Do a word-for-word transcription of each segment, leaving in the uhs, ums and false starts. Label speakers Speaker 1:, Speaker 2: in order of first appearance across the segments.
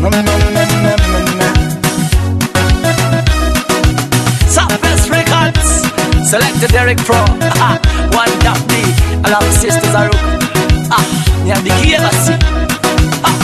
Speaker 1: Southwest Records, selected Derek Pro, ah, one top D, allow sisters are ah, niandikie basi, ah,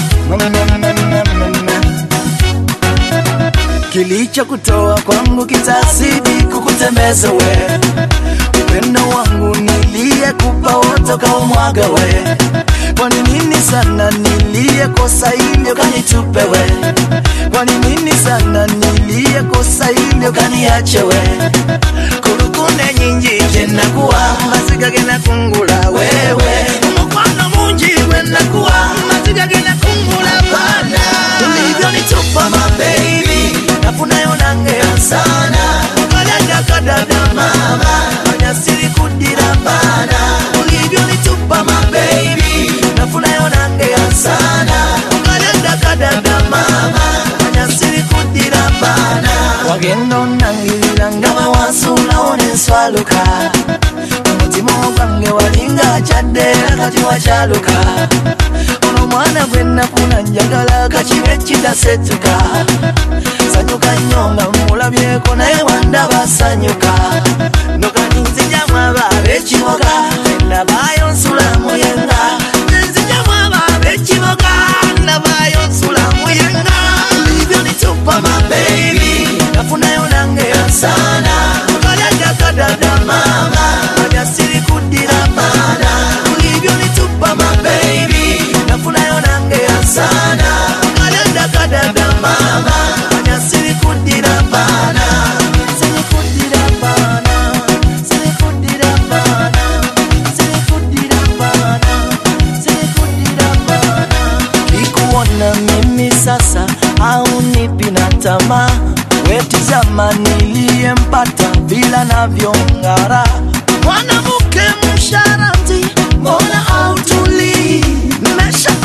Speaker 1: kilicho kutoa kwangu kitazidi kukutembeza we, upendo wangu nilie kupa wote kaumwaga we, kwa nini sana nilie kosa hili ukanitupe we, kwa nini sana nilie kosa hili ukaniache we, kurukune nyingi jena kuwa maziga gena kungula wewe, mkwano munji wena kuwa maziga gena kungula bana, ulivyo nitupa my baby nafuna yonangea sana, kalenda kadada mama manyasiri kudira bana, ulivyo nitupa my baby nafuna yonangea sana, kalenda kadada mama manyasiri kudira bana, wagendo nangirira ngama wasula oneswaluka, mutima gwange walinga chaddera kati wachaluka, ono mwana gwe nafuna njagala kakibe kidasetuka, sanyuka nyonga mulabyeko naye wandaba sanyuka, nokaninzija mwaba ekiboga nabayo nsula muyenga, nzija mwaba ekiboga nabayo nsula muyenga, ulivyo nitupa my baby nafuna yonangea sana, kalenda kadada mama manyasiri kudira bana, ulivyo nitupa my baby nafuna yonangea sana, kalenda kadada mama manyasiri kudira bana, sini kudira bana, sini kudira bana, sini kudira bana, sini kudira bana, nikuona mimi sasa au nipi na tamaa, wetizama niliyempata bila navyongara, mwanamke msharati mbona hautulii, nimesha